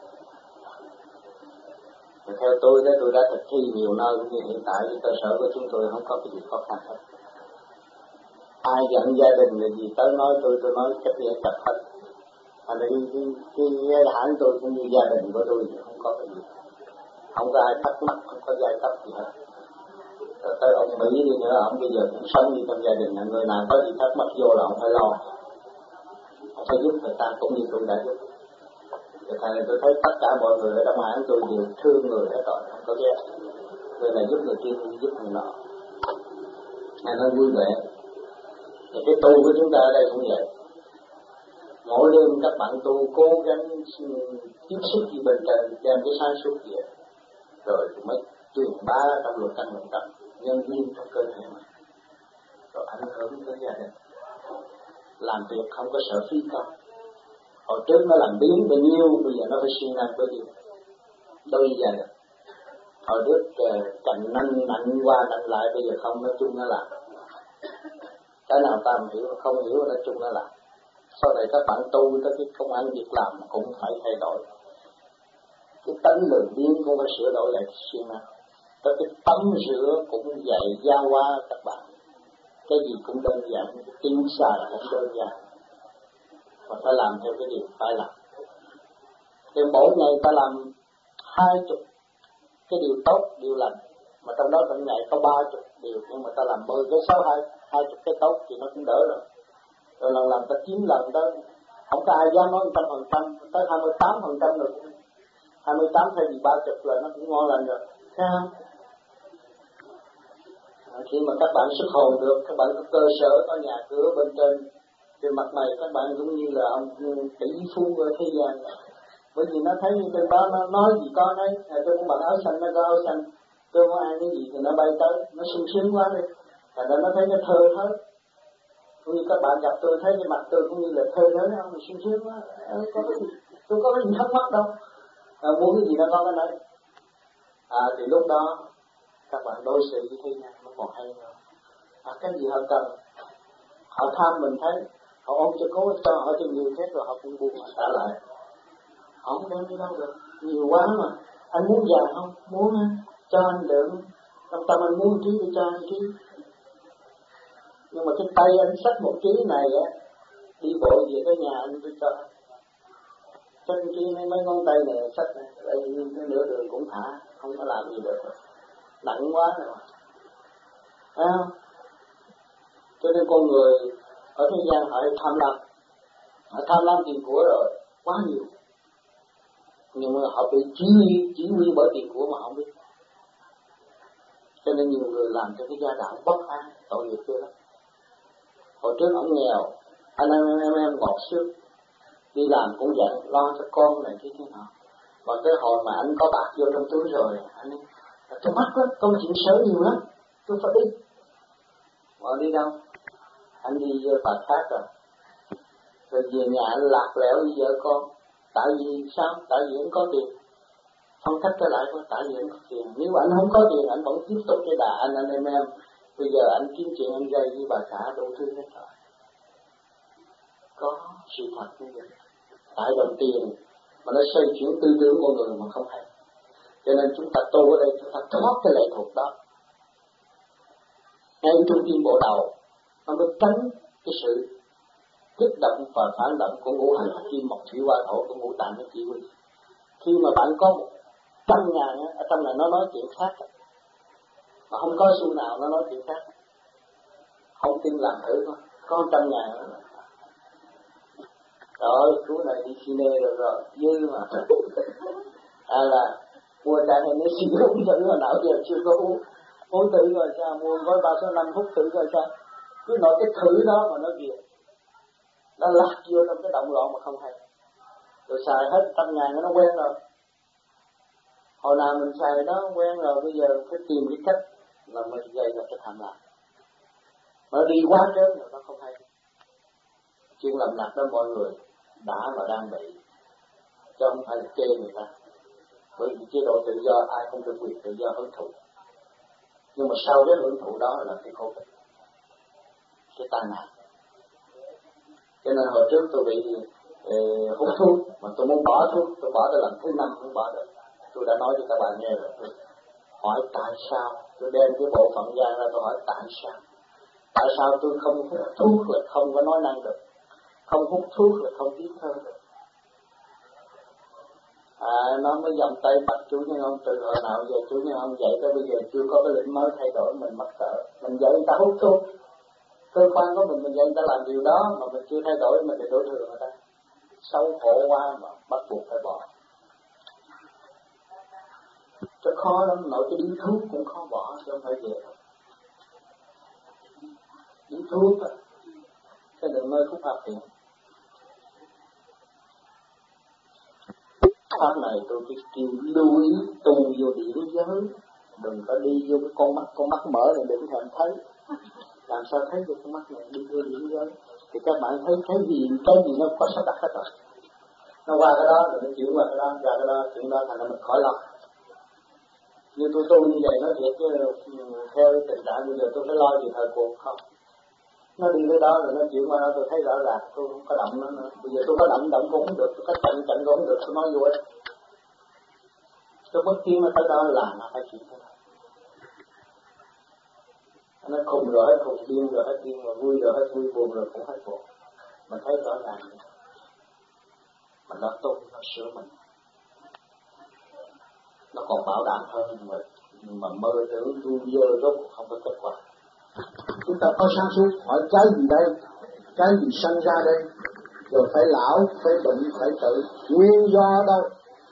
S1: Và theo tôi đấy, tôi đã thực thi nhiều nơi cũng như hiện tại cái cơ sở của chúng tôi không có cái gì khó khăn hết. Ai giận gia đình là gì tới nói tôi nói cách dễ chặt hết. Thành ra cái hãng tôi cũng như gia đình của tôi không có cái gì, không có ai thắc mắc, không có giai cấp gì hết. Rồi tới ông Mỹ đi nữa, ông bây giờ cũng sống như trong gia đình, người nào có gì thắc mắc vô là ông phải lo, ông phải giúp người ta cũng như tôi đã giúp. Thành ra tôi thấy tất cả mọi người ở trong hãng tôi đều thương người hết rồi, không có ghét. Người này giúp người kia, giúp người nọ, nên nó vui vẻ. Và cái tu của chúng ta ở đây cũng vậy. Mỗi đêm các bạn tu cố gắng tiếp xúc với bên trên, đem cái sáng suốt về, rồi mới truyền bá trong luật căn luyện tập nhân viên trong cơ thể mình, rồi ảnh hưởng tới gia đình. Làm việc không có sợ phí công. Hồi trước nó làm biến bao nhiêu, bây giờ nó phải siêng năng bao nhiêu, đôi gia đình. Hồi trước cạnh nặng qua nặng lại, bây giờ không, nói chung nó làm. Cái nào ta hiểu không hiểu nói chung nó làm. Sau này các bạn tu tới cái công ăn việc làm cũng phải thay đổi. Cái tánh lười biếng cũng phải sửa đổi lại siêng năng. Tới cái tắm rửa cũng dạy giao hóa các bạn. Cái gì cũng đơn giản, tiêu xài cũng đơn giản. Và phải làm theo cái điều phải làm. Thì mỗi ngày ta làm 20 cái điều tốt, điều lành. Mà trong đó trong ngày có 30 điều, nhưng mà ta làm 10 cái xấu 20 cái tốt thì nó cũng đỡ rồi. Rồi lần làm ta 9 lần đó, không có ai dám nói 100%, tới 28% rồi. 28 thay vì 30 là nó cũng ngon lành rồi. Thấy không? Khi mà các bạn xuất hồn được, các bạn có cơ sở, có nhà cửa bên trên mặt này, các bạn cũng như là ông tỷ phú ở thế gian. Bởi vì nó thấy như trên báo nó nói gì có đấy, tôi cũng mặc áo xanh, nó có áo xanh, tôi muốn ăn cái gì thì nó bay tới, nó sung sướng quá đi. Thành ra nó thấy nó thơ hết. Cũng như các bạn gặp tôi thấy cái mặt tôi cũng như là thơ hết, ông sung sướng quá. Có cái gì, tôi có cái gì thắc mắc đâu. Muốn cái gì nó có cái đấy. Thì lúc đó các bạn đối xử với thế gian nó còn hay hơn. Cái gì họ cần, họ tham mình thấy, họ ôm cho cố cho họ cho nhiều thế rồi họ cũng buông họ trả lại. Họ không đem đi đâu được, nhiều quá mà. Anh muốn già không? Muốn ha. cho anh lượng, trong tâm anh muốn trí thì cho anh trí. Nhưng mà cái tay anh xách một trí này á, đi bộ về tới nhà anh tôi cho. Chân kia mấy ngón tay này xách này, đây cái nửa đường cũng thả, không có làm gì được rồi. Nặng quá rồi. Thấy không? Cho nên con người ở thế gian họ tham lam. Họ tham lam tiền của rồi, quá nhiều. Nhưng mà họ bị chỉ huy bởi tiền của mà không biết. Cho nên nhiều người làm cho cái gia đạo bất an, tội nghiệp chưa lắm. Hồi trước ông nghèo, anh em ngọt xương, đi làm cũng giận, lo cho con này thế nào. Và cái hồi mà anh có bạc vô trong túi rồi, anh ấy, tôi mắc lắm, công chuyện sở nhiều lắm, tôi phải đi. Mà đi đâu? Anh đi vô Phật khác rồi. Rồi về nhà anh lạc lẽo với vợ con. Tại vì sao? Tại vì anh có tiền. Không thách trở lại thôi, tại vì anh có tiền. Nếu anh không có tiền, anh vẫn tiếp tục cái đà anh em. Bây giờ anh kiếm chuyện anh gây với bà xã đủ thứ hết rồi. Có sự thật như vậy. Tại đồng tiền mà nó xoay chuyển tư tưởng của người mà không hay. Cho nên chúng ta tu ở đây, chúng ta thoát cái lệ thuộc đó. Ngay trung tim bộ đầu, nó mới tránh cái sự kích động và phản động của ngũ hành kim mộc thủy hỏa thổ của ngũ tạng nó chỉ huy. Khi mà bạn có 100.000 ở trong này nó nói chuyện khác, mà không có xu nào nó nói chuyện khác. Không tin làm thử thôi, có 100.000 rồi chú này đi cine rồi dư mà. Là mua chai Hennessy uống thử hồi nào giờ chưa có uống thử rồi sao, mua gói 3 số 5 hút thử rồi sao. Cứ nói cái thử đó mà nó kìa, nó lạc vô trong cái động loạn mà không hay. Rồi xài hết 100.000 nó quen rồi. Hồi nào mình xài đó quen rồi, bây giờ phải tìm cái cách là mình gây ra cái tham lam. Nó đi quá trớn rồi nó không hay. Chuyện làm lạc đó mọi người đã và đang bị, chứ không phải là chê người ta. Bởi vì chế độ tự do ai không được quyền tự do hưởng thụ. Nhưng mà sau cái hưởng thụ đó là cái khổ cực, cái tai nạn. Cho nên hồi trước tôi bị hút thuốc, mà tôi muốn bỏ thuốc, tôi bỏ tới lần thứ 5 không bỏ được. Tôi đã nói cho các bạn nghe rồi. Tôi hỏi tại sao, tôi đem cái bộ phận gian ra tôi hỏi tại sao. Tại sao tôi không hút thuốc là không có nói năng được, không hút thuốc là không biết thơ được. Nó mới vòng tay bắt chủ nhân ông từ hồi nào giờ chủ nhân ông dạy tới bây giờ chưa có cái lĩnh mới thay đổi, mình mắc cỡ. Mình dạy người ta hút thuốc, cơ quan của mình dạy người ta làm điều đó mà mình chưa thay đổi, mình để đối thừa người ta. Xấu khổ quá mà bắt buộc phải bỏ. Chứ khó lắm, nội cái điếu thuốc cũng khó bỏ, chứ không phải về đâu. Điếu thuốc á, cái đường nơi phúc hợp tiền. Tháng này tôi chỉ kêu lưu ý tu vô điển giới, đừng có đi vô cái con mắt mở này đừng thèm thấy. Làm sao thấy được con mắt này đi vô điển giới? Thì các bạn thấy cái gì nó có sắp đặt hết rồi. Nó qua cái đó rồi nó chuyển qua cái đó, ra cái đó, chuyện đó thành ra mình khỏi lo. Như tôi tu như vậy nói thiệt chứ theo tình trạng bây giờ tôi phải lo gì thời cuộc không? Nó đi tới đó rồi nó chuyển qua đó tôi thấy rõ ràng, tôi không có động nó nữa. Bây giờ tôi có động cũng không được, tôi có chặn cũng không được, tôi nói vô đấy. Tôi bất kỳ mà tới đó là nó phải chịu thế nào. Nó khùng rồi hết khùng, điên rồi hết điên, mà vui rồi hết vui, buồn rồi cũng hết buồn. Mình thấy rõ ràng vậy. Mình lo tốt, nó sửa mình. Nó còn bảo đảm hơn mà mơ tưởng du dơ rốt không có kết quả.
S3: Chúng ta có sáng suốt hỏi cái gì đây, cái gì sanh ra đây, rồi phải lão, phải bệnh, phải tự, nguyên do đâu.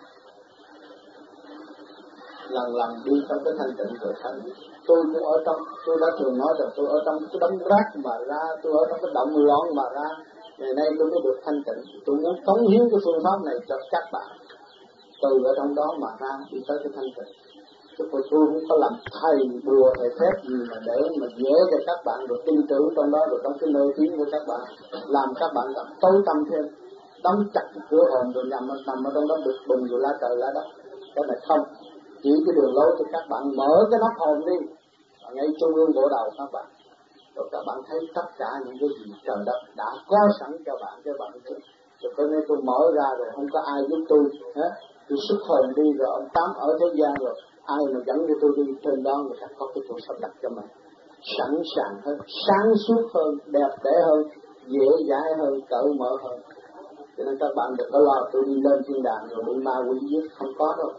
S3: Lần đi trong cái thanh tịnh rồi thấy. Tôi cũng ở trong, tôi đã thường nói rằng tôi ở trong cái đống rác mà ra, tôi ở trong cái động loạn mà ra. Ngày nay tôi mới được thanh tịnh. Tôi muốn cống hiến cái phương pháp này cho các bạn. Từ ở trong đó mà ra đi tới cái thanh tịnh. Chứ tôi không có làm thầy đùa thầy phép gì mà để mà dễ cho các bạn được tin tưởng trong đó, rồi trong cái nơi tiếng của các bạn, làm các bạn gặp tối tâm thêm, đóng chặt cái cửa hồn rồi nằm ở trong đó được bùng rồi lá trời lá đất. Cái này không, chỉ cái đường lối cho các bạn mở cái nắp hồn đi, ở ngay trung ương bộ đầu các bạn, rồi các bạn thấy tất cả những cái gì trời đất đã có sẵn cho bạn, rồi cái này tôi mở ra rồi không có ai giúp tôi, tôi xuất hồn đi rồi ông Tám ở thế gian rồi ai mà dẫn cho tôi đi trên đó, người ta có cái chỗ sắp đặt cho mình sẵn sàng hơn, sáng suốt hơn, đẹp đẽ hơn, dễ dãi hơn, cởi mở hơn. Cho nên các bạn đừng có lo tôi đi lên thiên đàng rồi bị ma quỷ giết, không có đâu.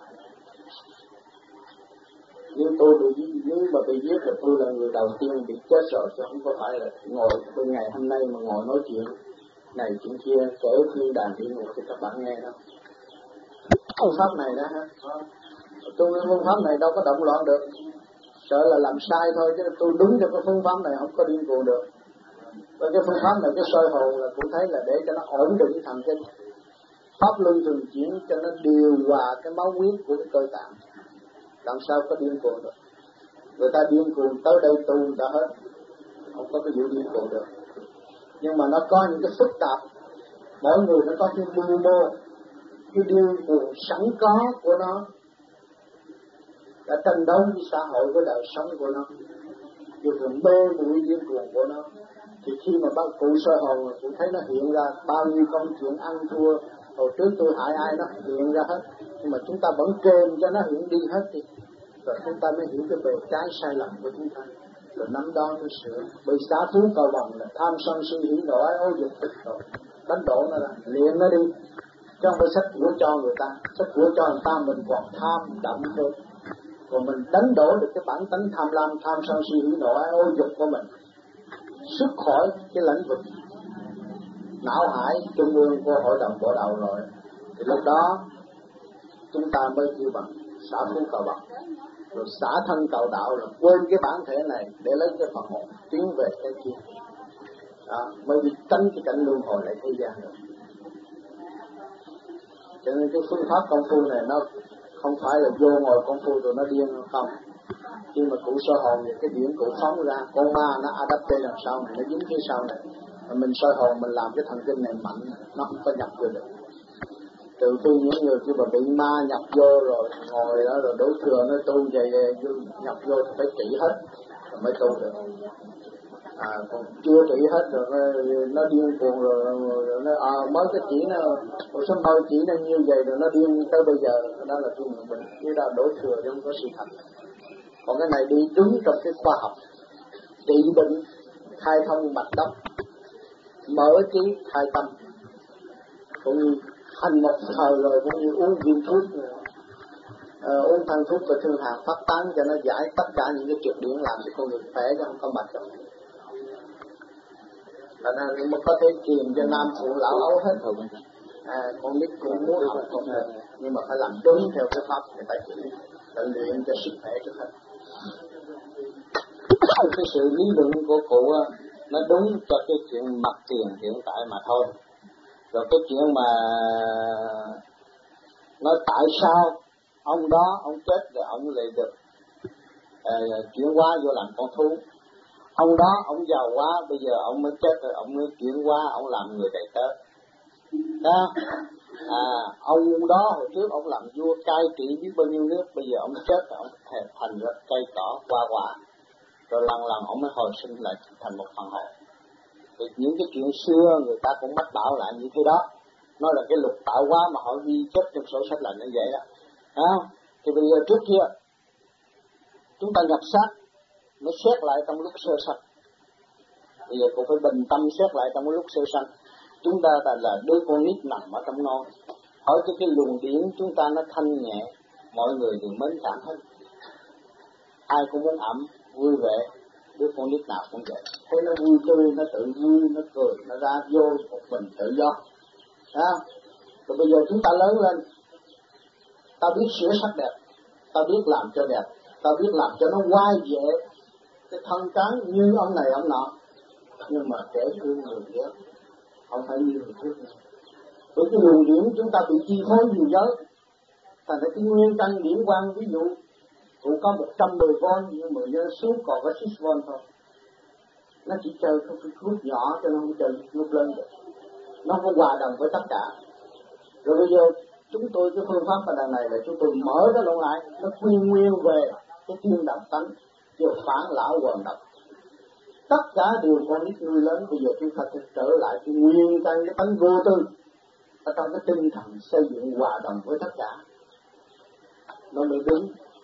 S3: Nhưng tôi mà bị giết là tôi là người đầu tiên bị chết rồi, chứ không có phải là ngồi tôi ngày hôm nay mà ngồi nói chuyện này chuyện kia kể thiên đàng địa ngục thì các bạn nghe đâu. Phương pháp này đó ha, tôi cái phương pháp này đâu có động loạn được, sợ là làm sai thôi, chứ tôi đúng cho cái phương pháp này không có điên cuồng được. Và cái phương pháp này cái soi hồn là cũng thấy là để cho nó ổn định thần kinh, pháp luân thường chuyển cho nó điều hòa cái máu huyết của cái cơ tạng, làm sao có điên cuồng được. Người ta điên cuồng tới đây tu đã hết, không có cái vụ điên cuồng được. Nhưng mà nó có những cái phức tạp, mỗi người nó có cái mưu mô, cái điên cuồng sẵn có của nó đã tranh đấu với xã hội, với đời sống của nó, rồi thường mê muội điên cuồng của nó. Thì khi mà bác cụ soi hồn cũng thấy nó hiện ra bao nhiêu công chuyện ăn thua, hồi trước tôi hại ai nó hiện ra hết, nhưng mà chúng ta vẫn kèm cho nó hiện đi hết đi, rồi chúng ta mới hiểu cái bề trái sai lầm của chúng ta, rồi nắm đó mới sửa. Bởi xá thú cầu bằng là tham sân si hỉ nộ ái ô dục thích rồi đánh đổ nó ra, luyện nó đi, chứ không phải sách của cho người ta. Sách của cho người ta mình còn tham đậm thôi, còn mình đánh đổ được cái bản tánh tham lam, tham sân si hỉ nộ ái ô dục của mình, xuất khỏi cái lĩnh vực não hải trung ương của hội đồng bộ đầu rồi, thì lúc đó chúng ta mới kêu bằng xả thú cầu bằng, rồi xả thân cầu đạo, rồi quên cái bản thể này để lấy cái phần hồn tiến về cái kia, mới đi tránh cái cảnh luân hồi lại thế gian rồi. Cho nên cái phương pháp công phu này nó không phải là vô ngồi công phu rồi nó điên không. Khi mà cụ soi hồn thì cái điển cụ phóng ra, con ma nó adapte đằng sau này, nó dính phía sau này, mà mình soi hồn mình làm cái thần kinh này mạnh, nó không có nhập vô được. Trừ khi những người khi mà bị ma nhập vô rồi ngồi đó rồi đối thừa nó tu về nhập vô thì phải trị hết rồi mới tu được. Còn chưa trị hết rồi nó điên cuồng rồi nó mới cái chỉ nó số hơi chỉ nó như vậy rồi nó điên tới bây giờ, đó là cái người bệnh, chứ đó đối thừa chứ không có sự thật. Còn cái này đi đúng trong cái khoa học, trị bệnh, khai thông mạch đốc, mở trí khai tâm, cũng như hành một thời rồi cũng như uống viên thuốc, uống thang thuốc và thương hàn phát tán cho nó giải tất cả những cái trượt điển làm cho con người khỏe chứ không có mệt đâu. Thành ra mới có thể truyền cho nam phụ lão ấu hết rồi. Con nít cũng muốn học không được, nhưng mà phải làm đúng theo cái pháp người ta chỉ, để luyện cho sức khỏe trước hết. Cái sự lý luận của cụ nó đúng cho cái chuyện mặt tiền hiện tại mà thôi. Rồi cái chuyện mà nói tại sao ông đó ông chết rồi ông lại được chuyển hóa vô làm con thú, ông đó ông giàu quá bây giờ ông mới chết rồi ông mới chuyển hóa ông làm người đầy tớ đó. Ông đó hồi trước ông làm vua cai trị biết bao nhiêu nước, bây giờ ông chết rồi ông thành ra cây cỏ hoa quả, rồi lần lần ông mới hồi sinh lại thành một phần hồn. Thì những cái chuyện xưa người ta cũng mách bảo lại như thế đó, nói là cái luật tạo hóa mà họ ghi chép trong sổ sách là như vậy đó. Thì bây giờ trước kia chúng ta nhập xác mới xét lại trong lúc sơ sanh, bây giờ cũng phải bình tâm xét lại trong cái lúc sơ sanh. Chúng ta là đứa con nít nằm ở trong nôi, hỏi cái luồng điển chúng ta nó thanh nhẹ, mọi người đều mến cảm hết, ai cũng muốn ẩm vui vẻ, đứa con nít nào cũng vậy, thấy nó vui tươi, nó tự vui, nó cười, nó ra vô một mình tự do. Rồi bây giờ chúng ta lớn lên, ta biết sửa sắc đẹp, ta biết làm cho đẹp, ta biết làm cho nó oai vệ cái thân cán như ông này ông nọ, nhưng mà kẻ thương người ghét, không phải như người trước nữa. Bởi cái luồng điển chúng ta bị chi phối nhiều giới, thành ra cái nguyên căn điển quang, ví dụ cũng có 110V nhưng mà nó xuống còn có 6V thôi, nó chỉ chơi cái nút nhỏ cho nó không chơi nút lên được, nó không có hòa đồng với tất cả. Rồi bây giờ chúng tôi cái phương pháp ở đằng này là chúng tôi mở nó lại, nó quy nguyên về cái thiên đạo tánh, chứ phản lão quần độc. Tất cả đều con nít nuôi lớn, bây giờ chúng ta sẽ trở lại cái nguyên căn cái tánh vô tư ở trong cái tinh thần xây dựng hòa đồng với tất cả, nó mới đúng.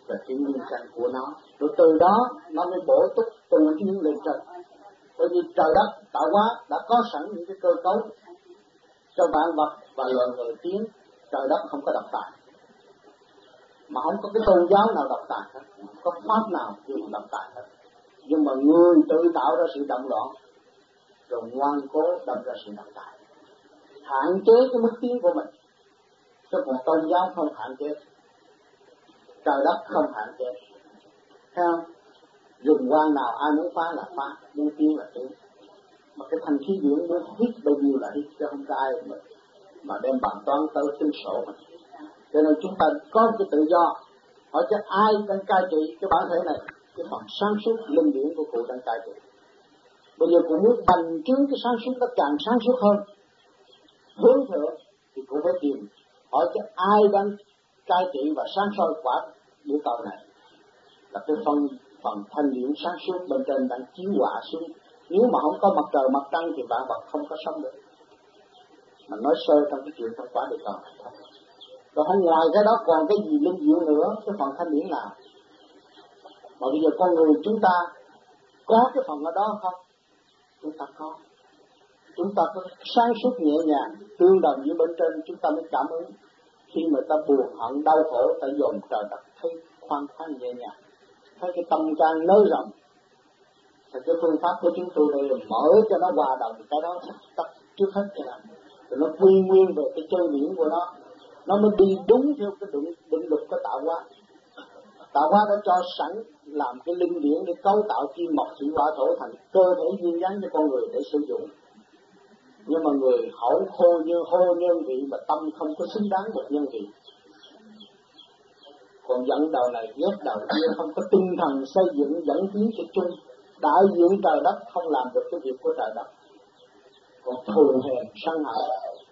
S3: về cái nguyên căn của nó, rồi từ đó nó mới bổ túc tu tiến lên trên. Bởi vì trời đất tạo hóa đã có sẵn những cái cơ cấu cho vạn vật và loài người tiến. Trời đất không có độc tài, mà không có cái tôn giáo nào độc tài hết, không có pháp nào kêu độc tài hết. Nhưng mà người tự tạo ra sự động loạn, rồi ngoan cố đâm ra sự độc tài, hạn chế cái mức tiến của mình. Chứ còn tôn giáo không hạn chế, trời đất không hạn chế, thấy không? Rừng quan nào ai muốn phá là phá, muốn tiến là tiến. Mà cái thành khí điển muốn hít bao nhiêu là hít, chứ không có ai mà đem bàn toán tới tính sổ mình. Cho nên chúng ta có cái tự do. Hỏi cho ai đang cai trị cái bản thể này, cái phần sáng suốt linh điển của cụ đang cai trị. Bây giờ cụ muốn bành trướng cái sáng suốt nó càng sáng suốt hơn, hướng thượng, thì cụ phải tìm hỏi cho ai đang cai trị và sáng soi quả địa cầu này, là cái phần thanh điển sáng suốt bên trên đang chiếu hỏa xuống. Nếu mà không có mặt trời mặt trăng thì vạn vật không có sống được. Mà nói sơ trong cái chuyện trong quả địa cầu này thôi. Rồi không ngoài cái đó còn cái gì linh diệu nữa, cái phần thanh điển nào? Mà bây giờ con người chúng ta có cái phần ở đó không? Chúng ta có. Chúng ta có sáng suốt nhẹ nhàng, tương đồng với bên trên, chúng ta mới cảm ứng. Khi mà ta buồn hận đau khổ, ta dồn trời đất thấy khoan khoái nhẹ nhàng, thấy cái tâm can nới rộng. Thì cái phương pháp của chúng tôi đây là mở cho nó hòa đồng cái đó tất trước hết cho nó. Rồi nó quy nguyên về cái chân điển của nó mới đi đúng theo cái định luật của tạo hóa. Tạo hóa đã cho sẵn làm cái linh điển để cấu tạo kim mộc thủy hỏa thổ thành cơ thể duyên dáng cho con người để sử dụng. Nhưng mà người hậu hô nhân vị mà tâm không có xứng đáng một nhân vị. Còn dẫn đầu này ghét đầu kia, không có tinh thần xây dựng dẫn tiến cho chung. Đại diện trời đất không làm được cái việc của trời đất, còn thù hèn sân hận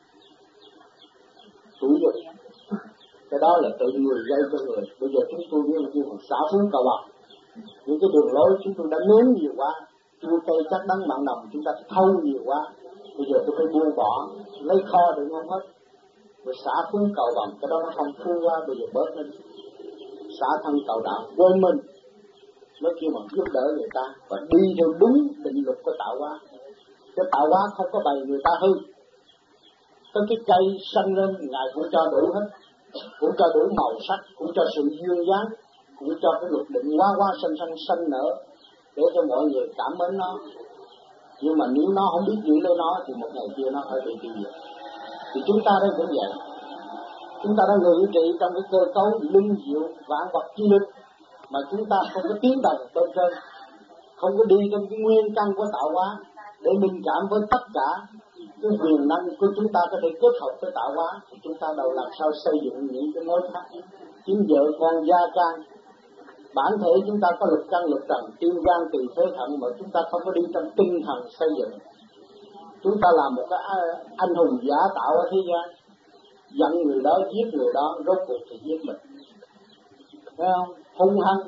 S3: tủi dục, cái đó là tự người gây cho người. Bây giờ chúng tôi như là kêu xả xuống cầu bọc, những cái đường lối chúng tôi đã nếm nhiều quá, chua cây chắc đắng mặn nồng chúng ta thâu nhiều quá. Bây giờ tôi phải buông bỏ, lấy kho đựng không hết, rồi xả xuống cầu bọc, cái đó nó không phu quá. Bây giờ bớt lên, xả thân cầu đạo, quên mình, nó kêu bằng giúp đỡ người ta và đi theo đúng định luật của tạo hóa. Cái tạo hóa không có bày người ta hư. Tới cái cây xanh lên Ngài cũng cho đủ hết, cũng cho đủ màu sắc, cũng cho sự duyên dáng, cũng cho cái luật định hoa xanh nở để cho mọi người cảm mến nó. Nhưng mà nếu nó không biết giữ lấy nó thì một ngày kia nó phải bị tiêu diệt. Thì chúng ta đây cũng vậy. Chúng ta đang ngự trị trong cái cơ cấu linh diệu vạn vật chi linh, mà chúng ta không có tiến đồng bên trên, không có đi trong cái nguyên căn của tạo hóa để minh cảm với tất cả cái quyền năng của chúng ta có thể kết hợp với tạo hóa, thì chúng ta đâu làm sao xây dựng những cái mối khác, kiếm vợ con gia can. Bản thể chúng ta có lục căn lục trần, tim gan tỳ phế thận, mà chúng ta không có đi trong tinh thần xây dựng. Chúng ta làm một cái anh hùng giả tạo ở thế gian, giận người đó, giết người đó, rốt cuộc thì giết mình. Thấy không? Hung hăng.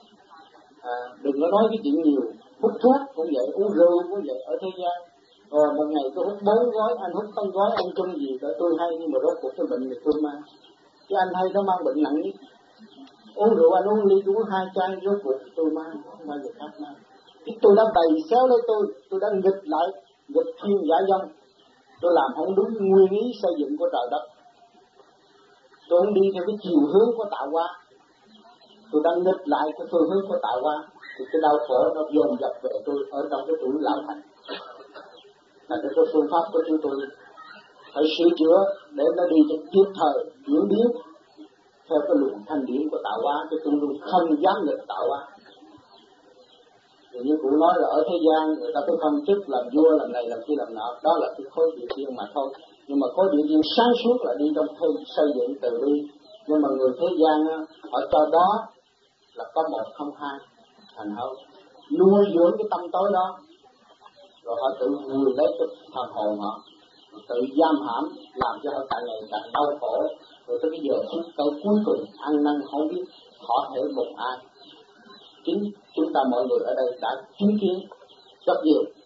S3: Đừng có nói cái chuyện nhiều. Hút thuốc cũng vậy, uống rượu cũng vậy ở thế gian. Rồi một ngày tôi hút 4 gói, anh hút 5 gói, anh chung gì đó tôi hay, nhưng mà rốt cuộc cái bệnh này tôi mang. Cái anh hay nó mang bệnh nặng nhất. Uống rượu anh uống ly, tôi uống 2 chai, rốt cuộc tôi mang, không bao giờ khác mang. Chứ tôi đã bày xéo lấy tôi đã nghịch lại, nghịch thiên giả dông. Tôi làm không đúng nguyên ý xây dựng của trời đất. Tôi không đi theo cái chiều hướng của tạo hóa. Tôi đang nghịch lại cái phương hướng của tạo hóa, thì cái đau khổ nó dồn dập về tôi ở trong cái tuổi lão thành. Là cái phương pháp của chúng tôi phải sửa chữa để nó đi cho kịp thời chuyển biến theo cái luồng thanh điển của tạo hóa, chứ tôi luôn không dám nghịch tạo hóa. Thì như cụ nói là ở thế gian người ta có công chức làm vua làm này làm kia làm nọ, đó là cái khối địa thiên mà thôi. Nhưng mà khối địa thiên sáng suốt là đi trong theo xây dựng từ bi. Nhưng mà người thế gian họ cho đó là có 1 không 2, thành họ nuôi dưỡng cái tâm tối đó, rồi họ tự vùi lấy cái thần hồn họ, tự giam hãm, làm cho họ càng ngày càng đau khổ. Rồi tới cái giờ phút câu cuối cùng ăn năn không biết họ thể một ai. Chính chúng ta mọi người ở đây đã chứng kiến rất nhiều.